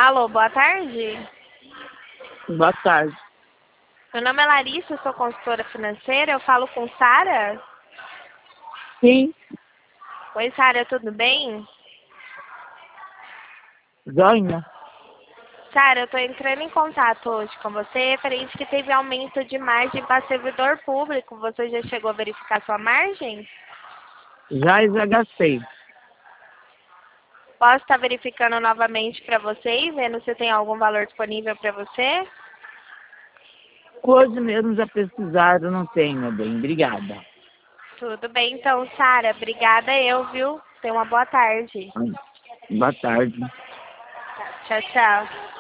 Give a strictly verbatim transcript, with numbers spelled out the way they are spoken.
Alô, boa tarde. Boa tarde. Meu nome é Larissa, eu sou consultora financeira. Eu falo com Sara? Sim, Oi, Sara, tudo bem? joinha. Sara, eu estou entrando em contato hoje com você referente que teve aumento de margem para servidor público. Você já chegou a verificar sua margem? Já e já gastei. Posso estar verificando novamente para você e vendo se tem algum valor disponível para você? Hoje mesmo já pesquisaram, não tem, meu bem. Obrigada. Tudo bem, então, Sara. Obrigada eu, viu? Tenha uma boa tarde. Boa tarde. Tchau, tchau.